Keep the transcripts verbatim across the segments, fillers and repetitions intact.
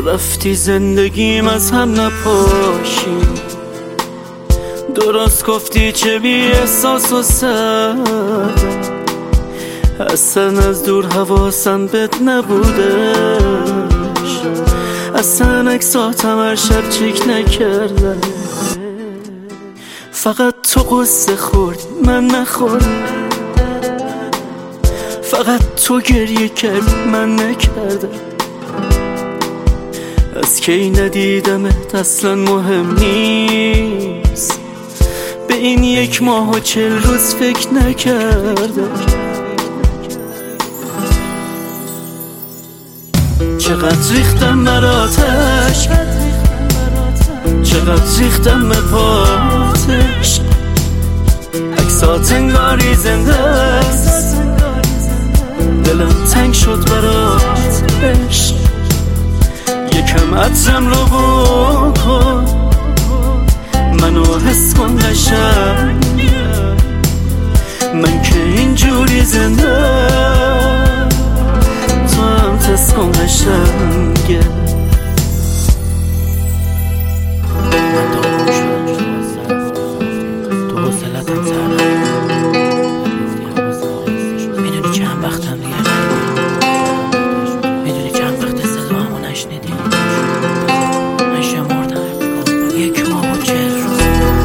رفتی زندگیم از هم نپاشی، درست گفتی چه بی احساس و سردم، اصلا از دور حواسم بهت نبودش، اصلا اکساتم هر شب چک نکردم، فقط تو قصه خوردی من نخوردم، فقط تو گریه کردی من نکردم، از کی ندیدمت اصلا مهم نیست، به این یک ماه و چل روز فکر نکردم، چقدر ریختم بر آتش، چقدر ریختم به پاتش، عکسات انگاری زنده است، دلم تنگ شد برات عشق، یکم عطرم رو بکن منو حس کن قشنگ، من که اینجوری زنده تو هم تست کن قشنگه. من تا خوب شدم تو حوصلتم سر میدونی چند وقتم دیگه میدونی چند وقت صدامو نشنیدی، من شمردم یک ماه و چهل روز،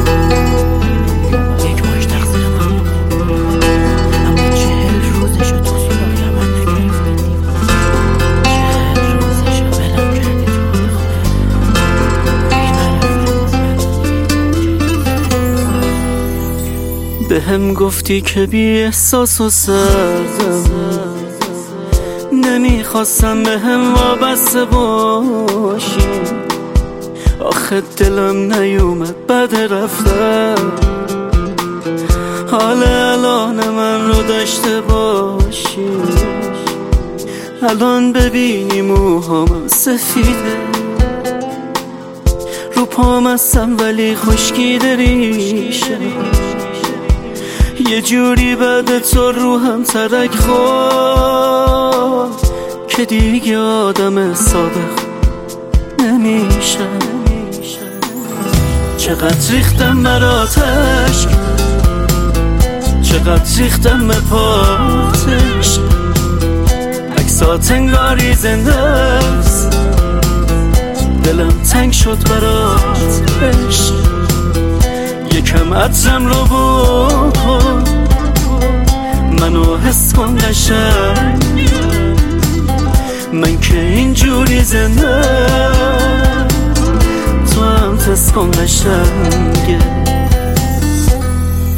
یک ماهش تقصیر من بود، اما چهل روزشو تو سراغی من نگرفتی، چهل روزشو بلم کردی تو به هم گفتی که بی احساس و سردم، نمیخواستم به هم وابسته باشی، آخه دلم نیومد بعد رفتم، حال الان من رو داشته باشی، الان ببینی موهام سفیده، رو پام هستم ولی خشکیده ریشه، یه جوری بعد تو روحم ترک خورد که دیگه آدم صادق نمیشه، چقدر ریختم بر آتش، چقدر ریختم به پاتش، عکسات انگاری زنده است، دلم تنگ شد برات عشق، یکم عطرم رو بکن منو حس کن قشنگ، من که اینجوری زنده تو هم تست کن قشنگه.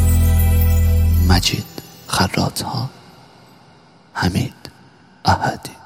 مجید خراط‌ها، حمید احدی.